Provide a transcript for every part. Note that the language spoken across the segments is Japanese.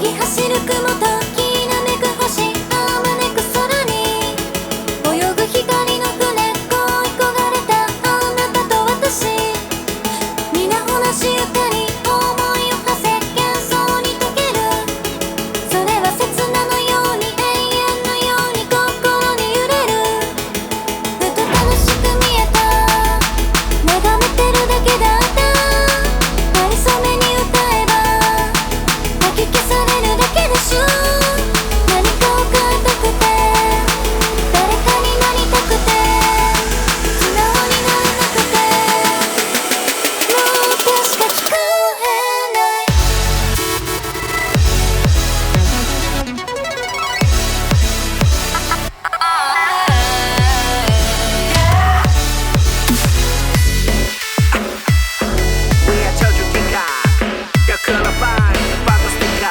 ぎ走る雲ときらめく星あまねく空に泳ぐ光の船恋焦がれたあなたと私皆同じ歌に想いを馳せ幻想に溶けるそれは刹那のように永遠のように心に揺れるふと楽しく見えた眺めてるだけだったかりそめに歌えばかき消されるだけでしょ何かを変えたくて誰かになりたくて素直になれなくてもう歌しか聞こえない We are 저주기가 벽으로 반 바꿔 스티커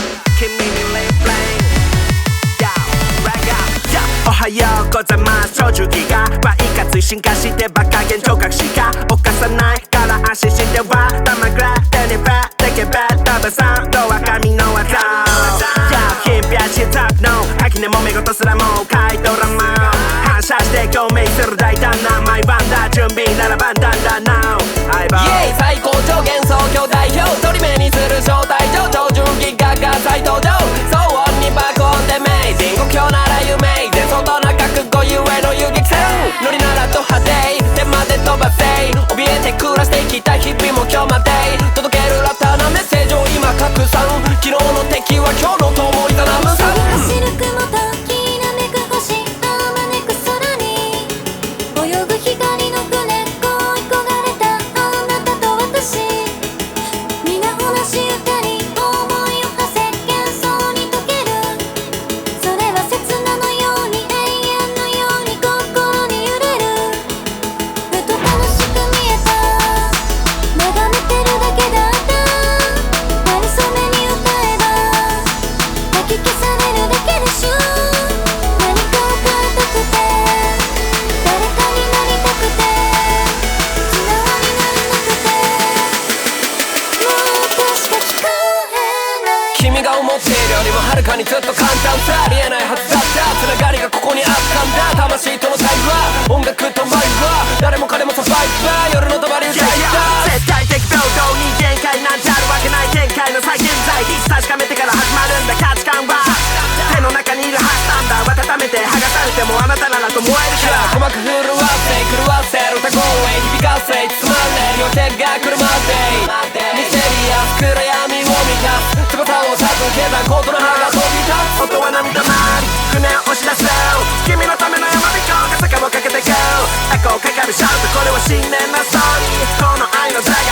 김민희 립플레잉 Yo, rag out, yo 오하요 고자마스 저주기가バイカツ進化してば加減聴覚しか犯さないから安心しては玉くら手にペッでけべ食べさんとは神の技 Yo, 貧乏しタップの垣根もめ事すらも買い取らま反射して共鳴する大胆な毎晩だ準備ならばだんだん Now 相棒イエイ最高潮幻想郷代表取り目にする招待状超純ギガが再登場騒音に爆音でメイジング今日なら夢前相当な覚悟ゆえの遊撃戦ノリならド派手手まで飛ばせ怯えて暮らしてきた日々も今日まで届けるラターなメッセージを今拡散昨日の敵は今日の友を営むさ走る雲ときらめく星あまねく空に泳ぐ光の船恋焦がれたあなたと私皆同じ歌に想いを馳せ幻想に溶けるそれは刹那のように永遠のように心に揺れるふと楽しく見えた眺めてるだけだったかりそめに歌えばかき消されるだけでしょ何かを変えたくて誰かになりたくて素直になれなくてもう歌しか聞こえない君が思っているよりもはるかにずっと簡単さありえないはずだったつながりがここにあったんだ魂との対話音楽とマイは誰も彼もサバイバー夜の帳歌いた絶対的平等に限界なんてあるわけない展開の再現在確かめてから始まるんだ価値観は手の中にいるはずなんだ温めて剥がされてもあなたならと燃えるから鼓膜震わせ狂わせる歌声響かせ包まれ夜明けが来るまでミステリアス暗闇を満たす翼を授けたことの葉が飛び立つ音は涙まり船を押し出す君のための山彦が坂をかけて Go エコーかかるシャウトこれは信念のストーリーこの愛のザイ